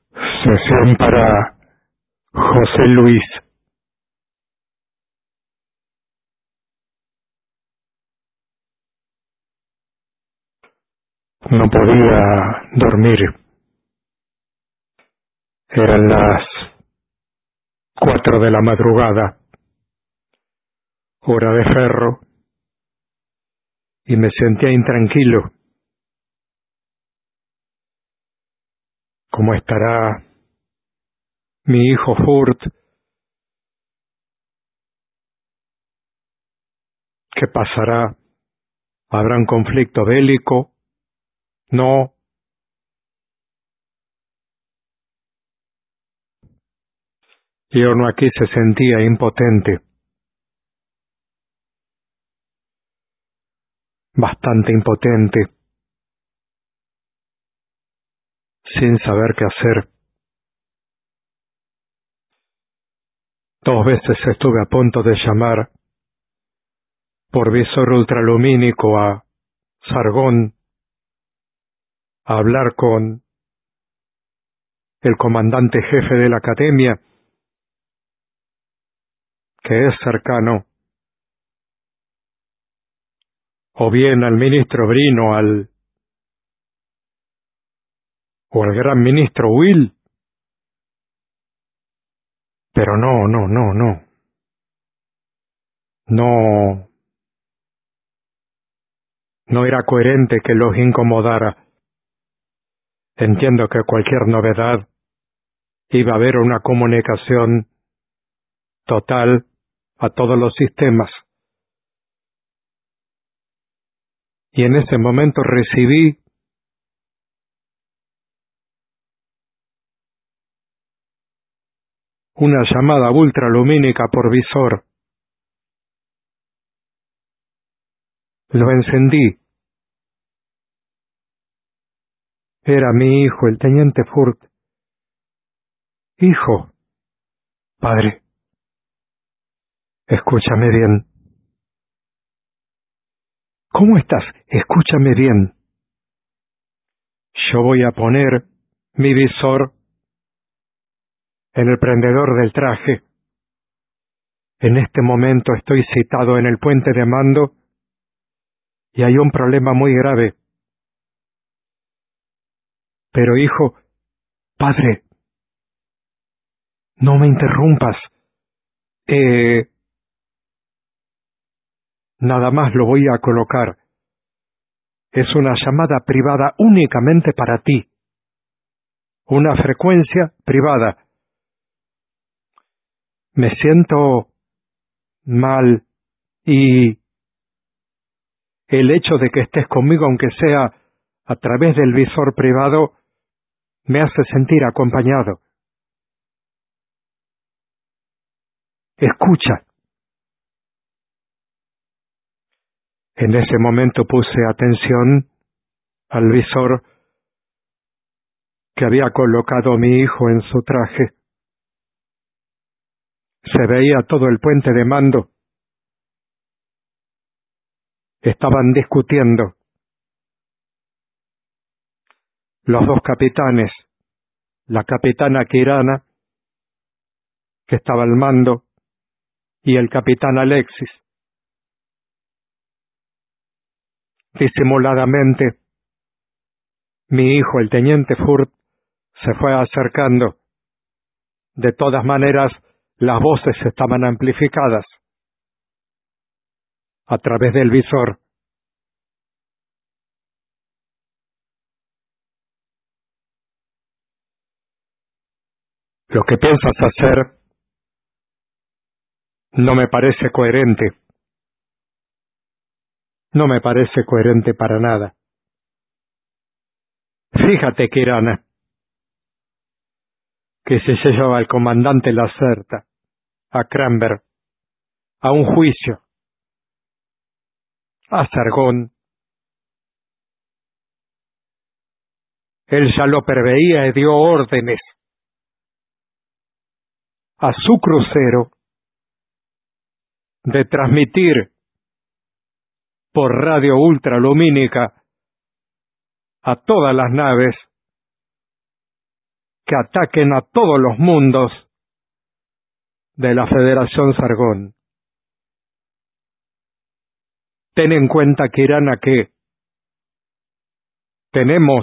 Sesión para José Luis. No podía dormir. Eran las 4 de la madrugada, hora de Ferro, y me sentía intranquilo. ¿Cómo estará mi hijo Furt? ¿Qué pasará? ¿Habrá un conflicto bélico? No. Y uno aquí se sentía impotente, bastante impotente, sin saber qué hacer. 2 veces estuve a punto de llamar por visor ultralumínico a Sargón a hablar con el comandante jefe de la academia, que es cercano, o bien al ministro Brino, o al gran ministro Will, pero no era coherente que los incomodara. Entiendo que cualquier novedad iba a haber una comunicación total a todos los sistemas. Y en ese momento recibí una llamada ultralumínica por visor. Lo encendí. Era mi hijo, el teniente Furt. Hijo. Padre. Escúchame bien. ¿Cómo estás? Escúchame bien. Yo voy a poner mi visor en el prendedor del traje. En este momento estoy citado en el puente de mando y hay un problema muy grave. Pero hijo, padre, no me interrumpas. Nada más lo voy a colocar. Es una llamada privada únicamente para ti. Una frecuencia privada. Me siento mal y el hecho de que estés conmigo, aunque sea a través del visor privado, me hace sentir acompañado. Escucha. En ese momento puse atención al visor que había colocado mi hijo en su traje. Se veía todo el puente de mando. Estaban discutiendo los 2 capitanes, la capitana Kirana, que estaba al mando, y el capitán Alexis. Disimuladamente, mi hijo, el teniente Furt, se fue acercando. De todas maneras, las voces estaban amplificadas a través del visor. Lo que piensas hacer no me parece coherente. No me parece coherente para nada. Fíjate, Kirana, que si se lleva al comandante Lacerta, a Cranberg, a un juicio, a Sargón, él ya lo preveía y dio órdenes a su crucero de transmitir por radio ultralumínica a todas las naves que ataquen a todos los mundos de la Federación Sargón. Ten en cuenta, Kirana, que tenemos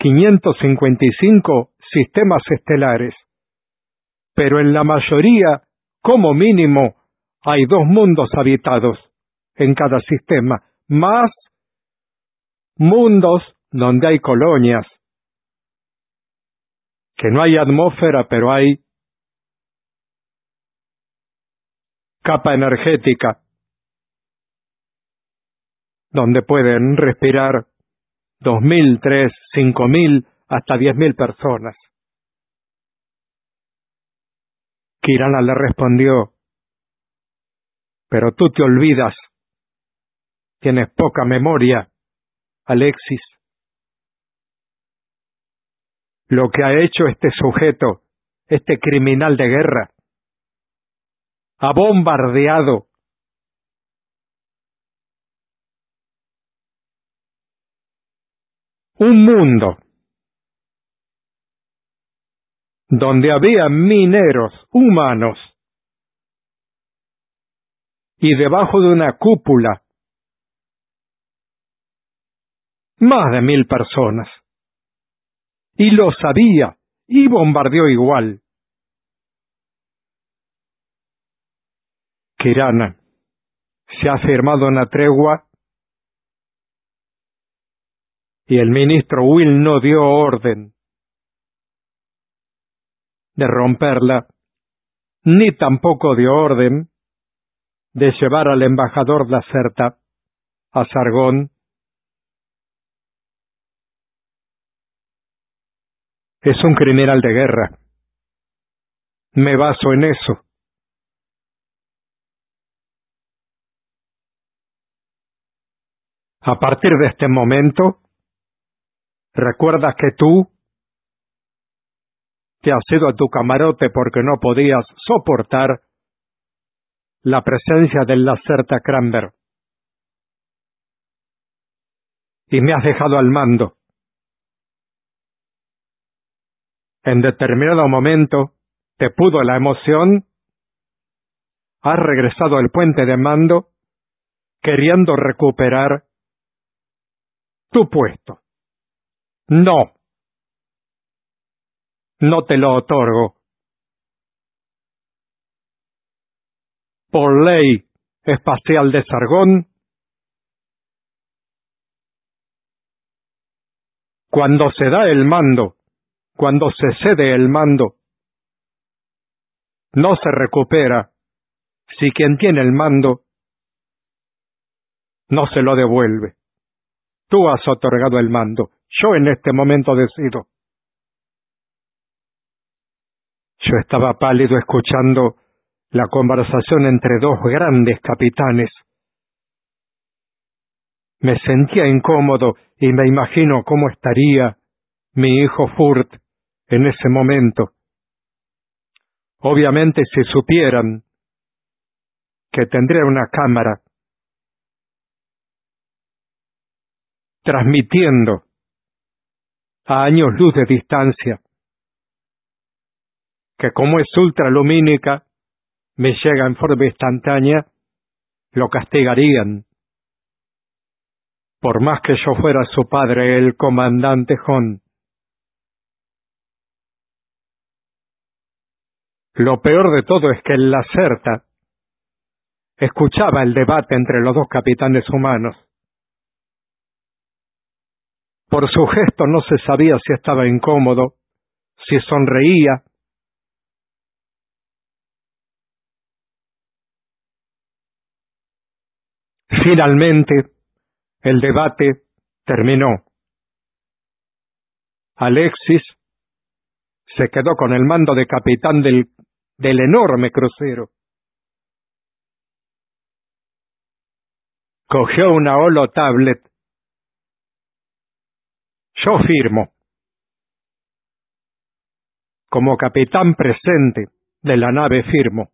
555 sistemas estelares, pero en la mayoría, como mínimo, hay 2 mundos habitados en cada sistema, más mundos donde hay colonias, que no hay atmósfera, pero hay capa energética, donde pueden respirar 2.000, 3.000, 5.000, hasta 10.000 personas. Kirana le respondió: pero tú te olvidas, tienes poca memoria, Alexis. Lo que ha hecho este sujeto, este criminal de guerra, ha bombardeado un mundo donde había mineros humanos y debajo de una cúpula más de 1.000 personas. Y lo sabía y bombardeó igual. Kirana, se ha firmado una tregua y el ministro Will no dio orden de romperla, ni tampoco dio orden de llevar al embajador Lacerta a Sargón. Es un criminal de guerra. Me baso en eso. A partir de este momento, recuerdas que tú te has ido a tu camarote porque no podías soportar la presencia del Lacerta Cranberg. Y me has dejado al mando. En determinado momento, te pudo la emoción, has regresado al puente de mando, queriendo recuperar tu puesto. No, no te lo otorgo. Por ley espacial de Sargón, cuando se da el mando, cuando se cede el mando, no se recupera si quien tiene el mando no se lo devuelve. Tú has otorgado el mando. Yo en este momento decido. Yo estaba pálido escuchando la conversación entre 2 grandes capitanes. Me sentía incómodo y me imagino cómo estaría mi hijo Furt en ese momento. Obviamente, si supieran que tendría una cámara transmitiendo a años luz de distancia, que como es ultralumínica, me llega en forma instantánea, lo castigarían. Por más que yo fuera su padre, el comandante Hon. Lo peor de todo es que el Lacerta escuchaba el debate entre los 2 capitanes humanos. Por su gesto no se sabía si estaba incómodo, si sonreía. Finalmente, el debate terminó. Alexis se quedó con el mando de capitán del enorme crucero. Cogió una holotablet. Yo firmo, como capitán presente de la nave firmo,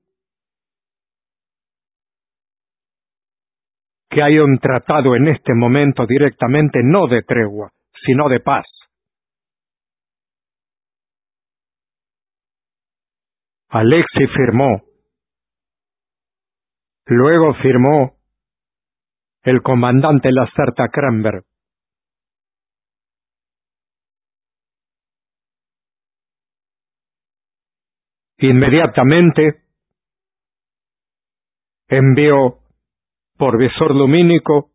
que hay un tratado en este momento directamente no de tregua, sino de paz. Alexis firmó. Luego firmó el comandante Lacerta Cranberg. Inmediatamente envió por visor lumínico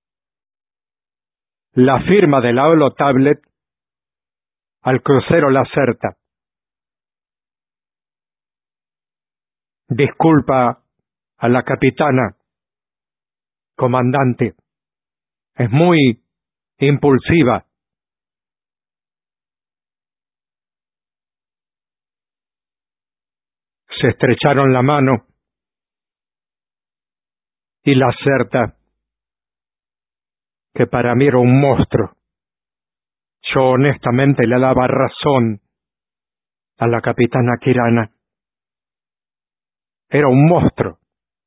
la firma de la holotablet al crucero Lacerta. Disculpa a la capitana, comandante, es muy impulsiva. Se estrecharon la mano y Lacerta, que para mí era un monstruo, yo honestamente le daba razón a la capitana Kirana. Era un monstruo.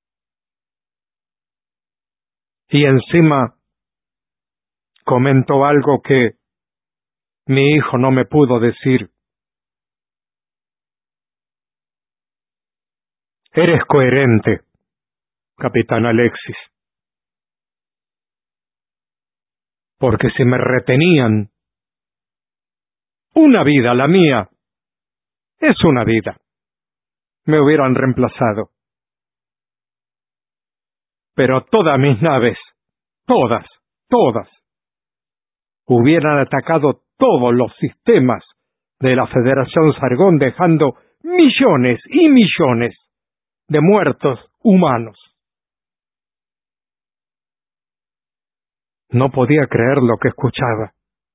Y encima comentó algo que mi hijo no me pudo decir. Eres coherente, capitán Alexis. Porque si me retenían, una vida, la mía, es una vida, me hubieran reemplazado. Pero todas mis naves, todas, hubieran atacado todos los sistemas de la Federación Sargón, dejando millones y millones de muertos humanos. No podía creer lo que escuchaba.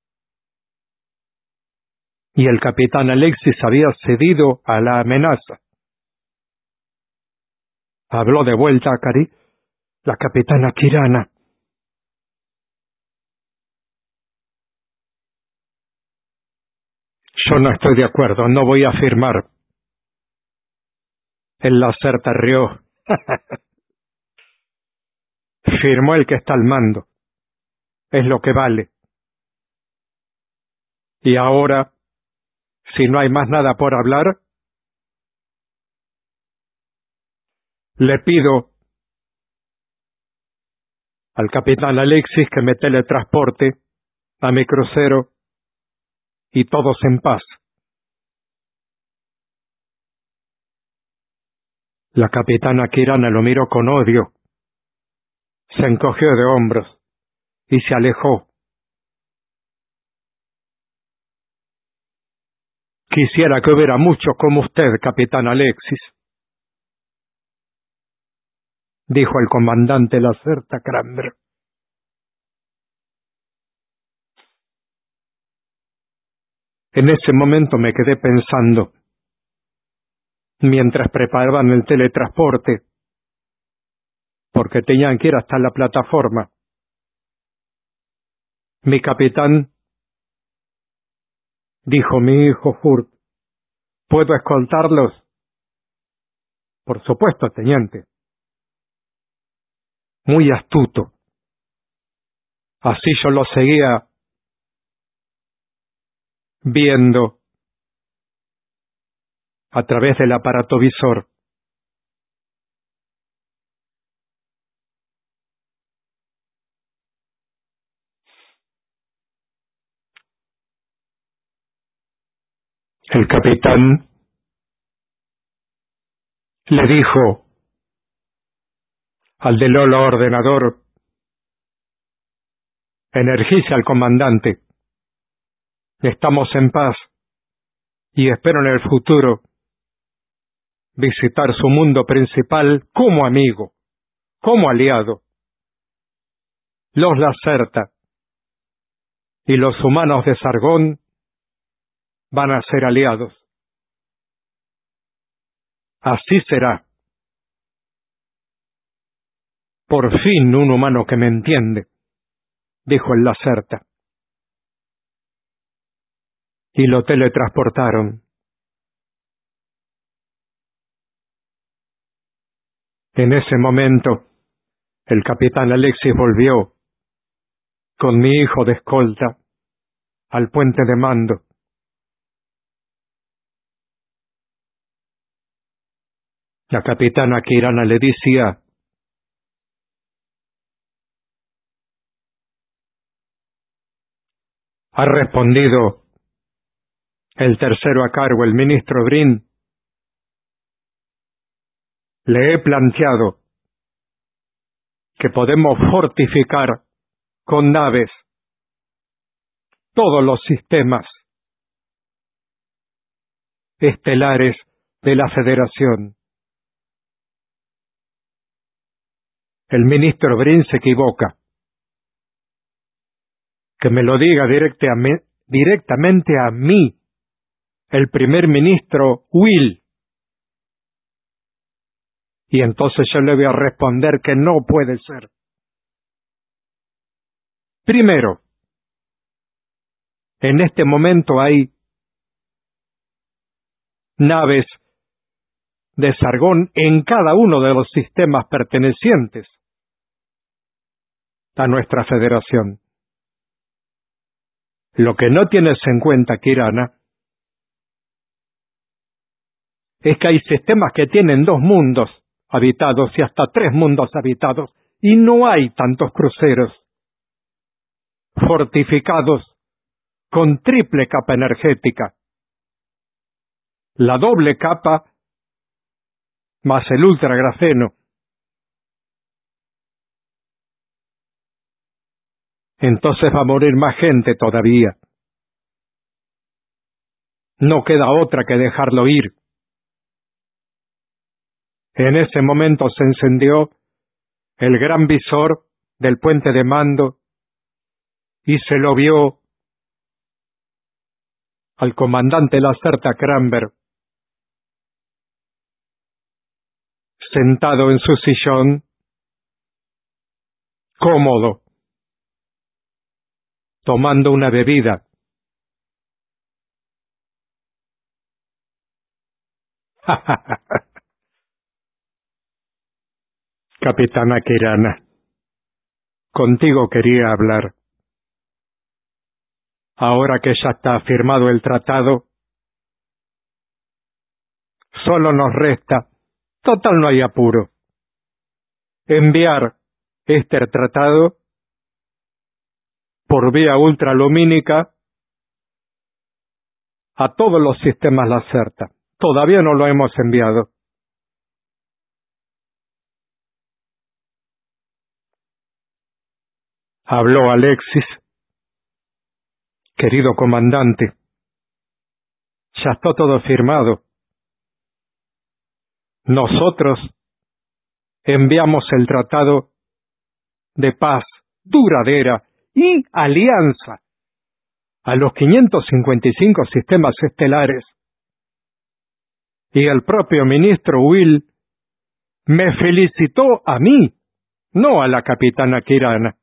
Y el capitán Alexis había cedido a la amenaza. Habló de vuelta a Cari, la capitana Kirana. Yo no estoy de acuerdo, no voy a firmar. El Lacerta rió. Firmó el que está al mando. Es lo que vale. Y ahora, si no hay más nada por hablar, le pido al capitán Alexis que me teletransporte a mi crucero y todos en paz. La capitana Kirana lo miró con odio, se encogió de hombros y se alejó. Quisiera que hubiera muchos como usted, capitán Alexis, dijo el comandante Lacerta Cranberg. En ese momento me quedé pensando, mientras preparaban el teletransporte, porque tenían que ir hasta la plataforma. Mi capitán, dijo mi hijo Hurt, ¿puedo escoltarlos? Por supuesto, teniente. Muy astuto. Así yo lo seguía viendo a través del aparato visor. El capitán le dijo al del ordenador: energice al comandante. Estamos en paz y espero en el futuro visitar su mundo principal como amigo, como aliado. Los Lacerta y los humanos de Sargón van a ser aliados. Así será. Por fin un humano que me entiende, dijo el Lacerta. Y lo teletransportaron. En ese momento, el capitán Alexis volvió, con mi hijo de escolta, al puente de mando. La capitana Kirana le decía: ha respondido el tercero a cargo, el ministro Brin. Le he planteado que podemos fortificar con naves todos los sistemas estelares de la Federación. El ministro Brin se equivoca. Que me lo diga directamente a mí, el primer ministro Will. Y entonces yo le voy a responder que no puede ser. Primero, en este momento hay naves de Sargón en cada uno de los sistemas pertenecientes a nuestra federación. Lo que no tienes en cuenta, Kirana, es que hay sistemas que tienen 2 mundos habitados y hasta 3 mundos habitados, y no hay tantos cruceros fortificados con triple capa energética. La doble capa más el ultragrafeno. Entonces va a morir más gente todavía. No queda otra que dejarlo ir. En ese momento se encendió el gran visor del puente de mando y se lo vio al comandante Lacerta Cranber sentado en su sillón, cómodo, tomando una bebida. Capitana Kirana, contigo quería hablar. Ahora que ya está firmado el tratado, solo nos resta, total no hay apuro, enviar este tratado por vía ultralumínica a todos los sistemas Lacerta. Todavía no lo hemos enviado. Habló Alexis. Querido comandante, ya está todo firmado. Nosotros enviamos el tratado de paz duradera y alianza a los 555 sistemas estelares. Y el propio ministro Will me felicitó a mí, no a la capitana Kirana.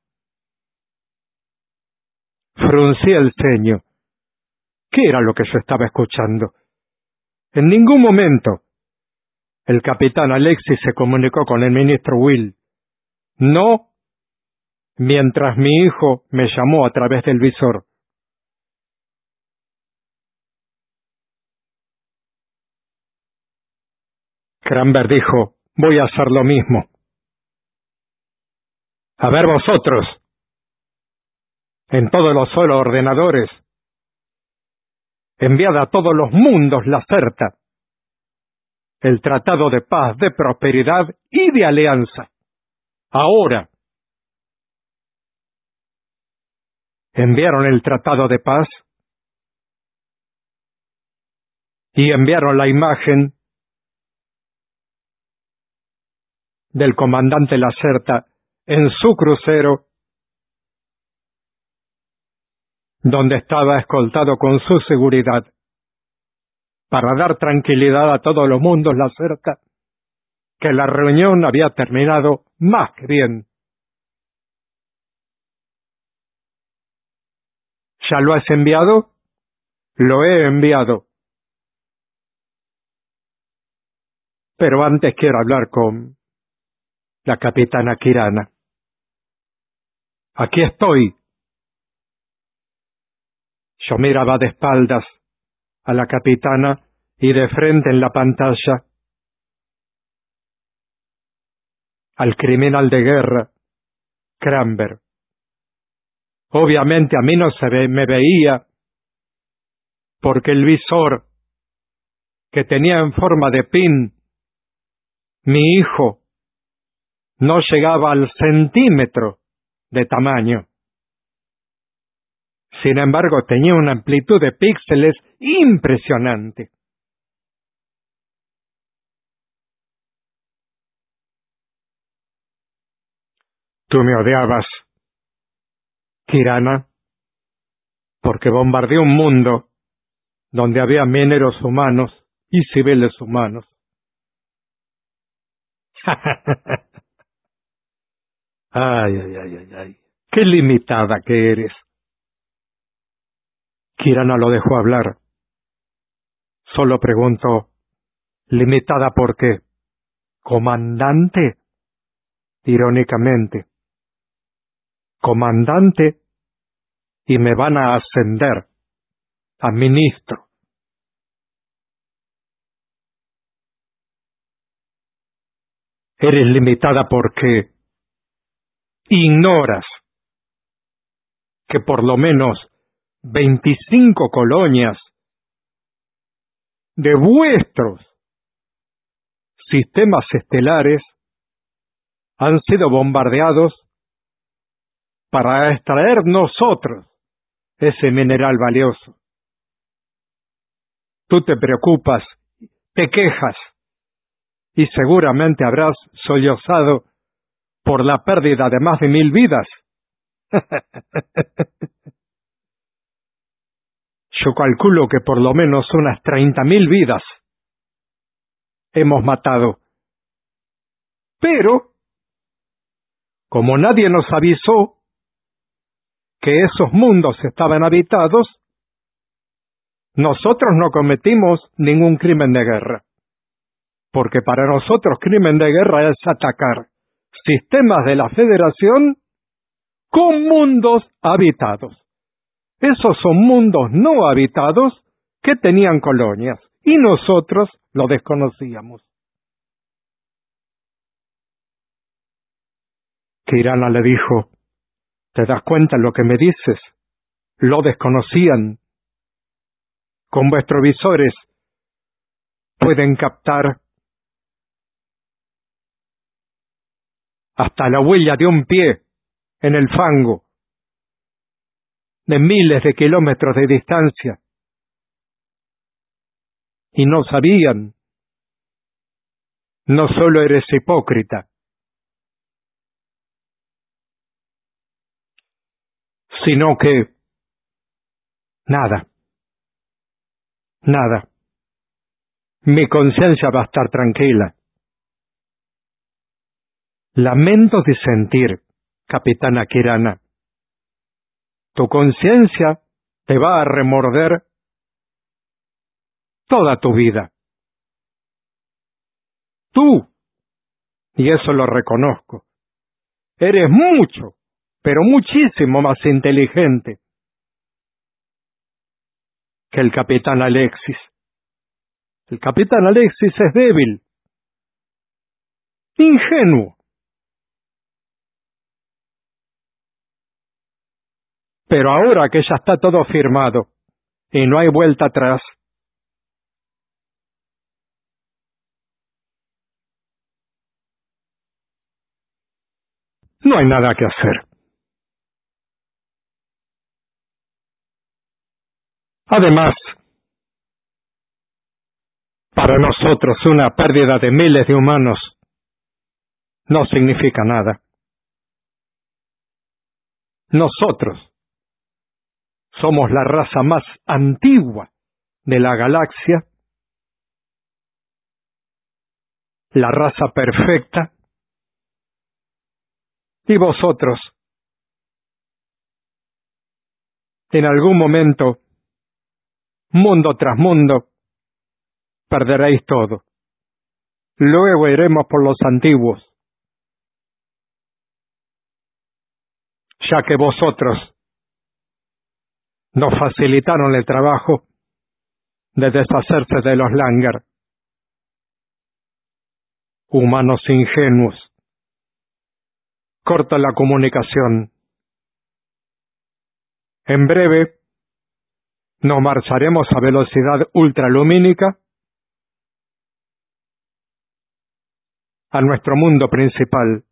Fruncí el ceño. ¿Qué era lo que yo estaba escuchando? En ningún momento el capitán Alexis se comunicó con el ministro Will. No, mientras mi hijo me llamó a través del visor. Cranber dijo: voy a hacer lo mismo. A ver vosotros, en todos los solo ordenadores, enviad a todos los mundos Lacerta el tratado de paz, de prosperidad y de alianza. Ahora. Enviaron el tratado de paz y enviaron la imagen del comandante Lacerta en su crucero, donde estaba escoltado con su seguridad, para dar tranquilidad a todos los mundos Lacerta, que la reunión había terminado más que bien. ¿Ya lo has enviado? Lo he enviado. Pero antes quiero hablar con la capitana Kirana. Aquí estoy. Yo miraba de espaldas a la capitana y de frente en la pantalla al criminal de guerra, Cranber. Obviamente a mí no me veía, porque el visor que tenía en forma de pin mi hijo no llegaba al centímetro de tamaño. Sin embargo, tenía una amplitud de píxeles impresionante. Tú me odiabas, Kirana, porque bombardeé un mundo donde había mineros humanos y civiles humanos. Ay, ay, ay, ay, ay. Qué limitada que eres. Kirana lo dejó hablar. Solo preguntó, ¿limitada por qué? ¿Comandante? Irónicamente. Comandante, y me van a ascender a ministro. Eres limitada porque ignoras que por lo menos 25 colonias de vuestros sistemas estelares han sido bombardeados para extraer nosotros ese mineral valioso. Tú te preocupas, te quejas, y seguramente habrás sollozado por la pérdida de más de 1000 vidas. Yo calculo que por lo menos unas 30.000 vidas hemos matado. Pero, como nadie nos avisó que esos mundos estaban habitados, nosotros no cometimos ningún crimen de guerra. Porque para nosotros crimen de guerra es atacar sistemas de la Federación con mundos habitados. Esos son mundos no habitados que tenían colonias, y nosotros lo desconocíamos. Kirana le dijo, ¿te das cuenta lo que me dices? Lo desconocían. Con vuestros visores pueden captar hasta la huella de un pie en el fango, de miles de kilómetros de distancia. Y no sabían. No solo eres hipócrita, sino que nada. Mi conciencia va a estar tranquila. Lamento disentir, capitana Kirana. Tu conciencia te va a remorder toda tu vida. Tú, y eso lo reconozco, eres mucho, pero muchísimo más inteligente que el capitán Alexis. El capitán Alexis es débil, ingenuo. Pero ahora que ya está todo firmado y no hay vuelta atrás, no hay nada que hacer. Además, para nosotros una pérdida de miles de humanos no significa nada. Nosotros somos la raza más antigua de la galaxia, la raza perfecta, y vosotros, en algún momento, mundo tras mundo, perderéis todo. Luego iremos por los antiguos, ya que vosotros nos facilitaron el trabajo de deshacerse de los Langer, humanos ingenuos Corta la comunicación. En breve nos marcharemos a velocidad ultralumínica a nuestro mundo principal.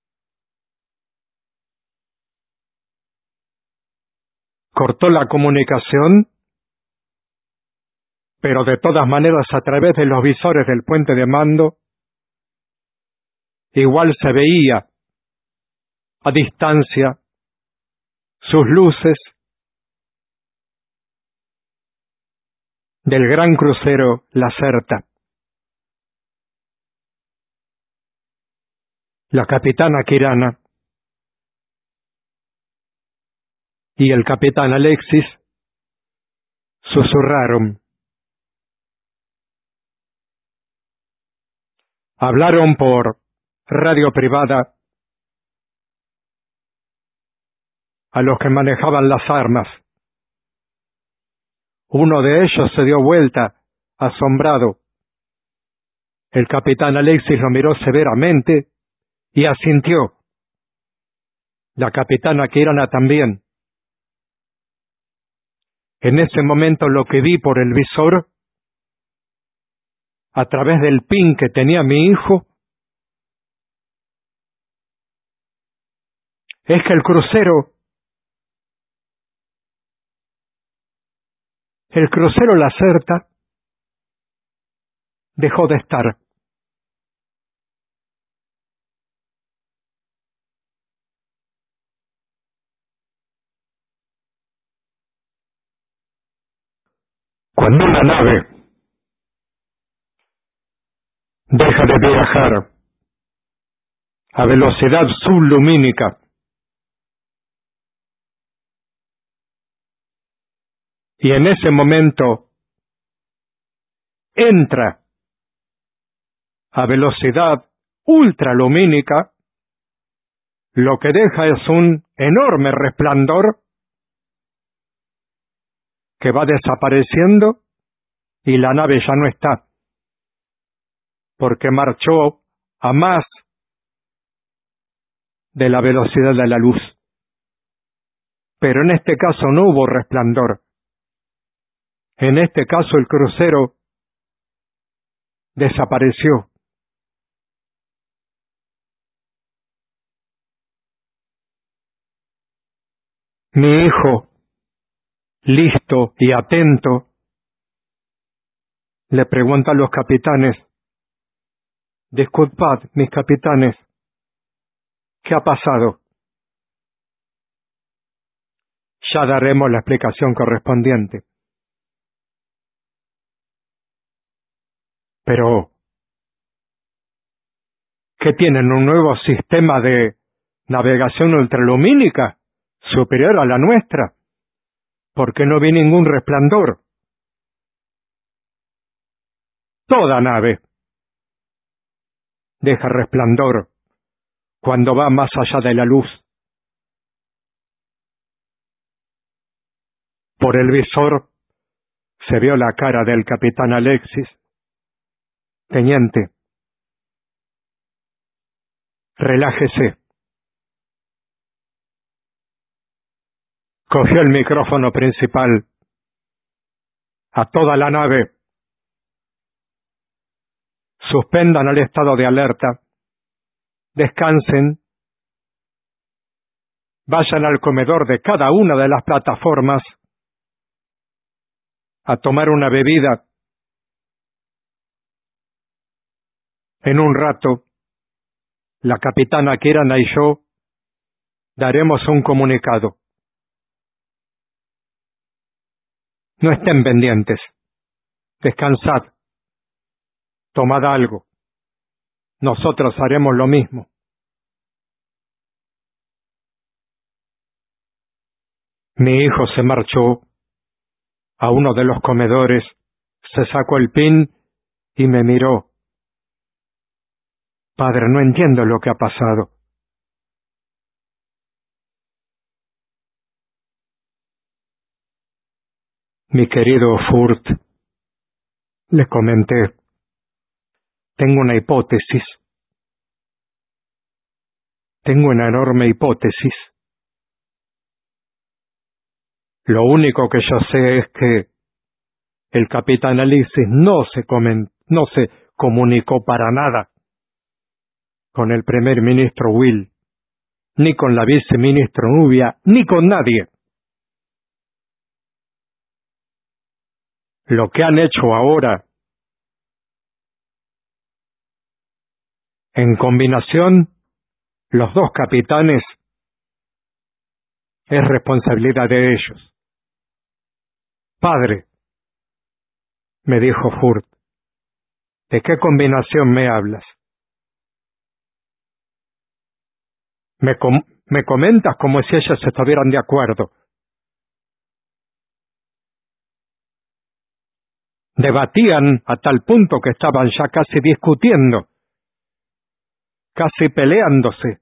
Cortó la comunicación, pero de todas maneras a través de los visores del puente de mando igual se veía a distancia sus luces del gran crucero Lacerta. La capitana Kirana y el capitán Alexis susurraron. Hablaron por radio privada a los que manejaban las armas. Uno de ellos se dio vuelta, asombrado. El capitán Alexis lo miró severamente y asintió. La capitana Kirana también. En ese momento lo que vi por el visor, a través del pin que tenía mi hijo, es que el crucero Lacerta dejó de estar. Cuando una nave deja de viajar a velocidad sublumínica y en ese momento entra a velocidad ultralumínica, lo que deja es un enorme resplandor que va desapareciendo y la nave ya no está, porque marchó a más de la velocidad de la luz. Pero en este caso no hubo resplandor. En este caso el crucero desapareció. Mi hijo, listo y atento, le pregunta a los capitanes: disculpad, mis capitanes, ¿qué ha pasado? Ya daremos la explicación correspondiente. Pero, ¿qué tienen? ¿Un nuevo sistema de navegación ultralumínica superior a la nuestra? ¿Por qué no vi ningún resplandor? Toda nave deja resplandor cuando va más allá de la luz. Por el visor se vio la cara del capitán Alexis. Teniente, relájese. Cogió el micrófono principal. A toda la nave. Suspendan el estado de alerta. Descansen. Vayan al comedor de cada una de las plataformas a tomar una bebida. En un rato, la capitana Kirana y yo daremos un comunicado. No estén pendientes. Descansad. Tomad algo. Nosotros haremos lo mismo. Mi hijo se marchó a uno de los comedores, se sacó el pin y me miró. Padre, no entiendo lo que ha pasado. Mi querido Furt, le comenté, tengo una hipótesis. Tengo una enorme hipótesis. Lo único que yo sé es que el capitán Alexis no se comunicó para nada con el primer ministro Will, ni con la viceministra Nubia, ni con nadie. Lo que han hecho ahora, en combinación, los dos capitanes, es responsabilidad de ellos. Padre, me dijo Furt, ¿de qué combinación me hablas? Me comentas como si ellos estuvieran de acuerdo. Debatían a tal punto que estaban ya casi discutiendo, casi peleándose.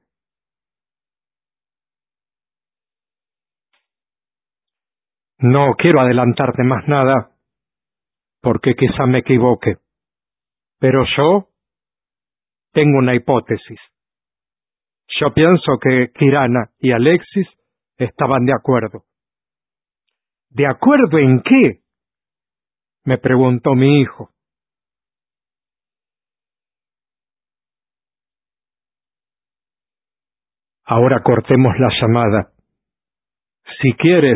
No quiero adelantarte más nada, porque quizá me equivoque, pero yo tengo una hipótesis. Yo pienso que Kirana y Alexis estaban de acuerdo. ¿De acuerdo en qué?, me preguntó mi hijo. Ahora cortemos la llamada. Si quieres,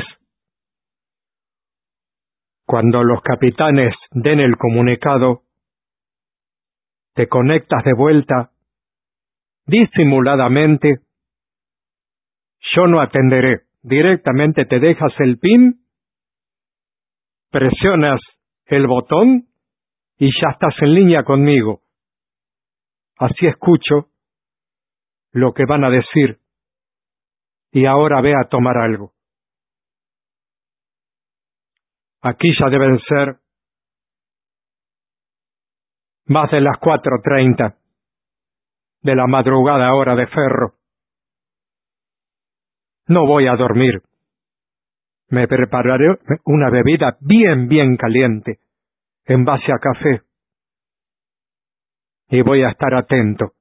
cuando los capitanes den el comunicado, te conectas de vuelta, disimuladamente. Yo no atenderé. Directamente te dejas el PIN, presionas el botón y ya estás en línea conmigo. Así escucho lo que van a decir. Y ahora ve a tomar algo. Aquí ya deben ser más de las 4:30 de la madrugada hora de Ferro. No voy a dormir. Me prepararé una bebida bien caliente, en base a café. Y voy a estar atento.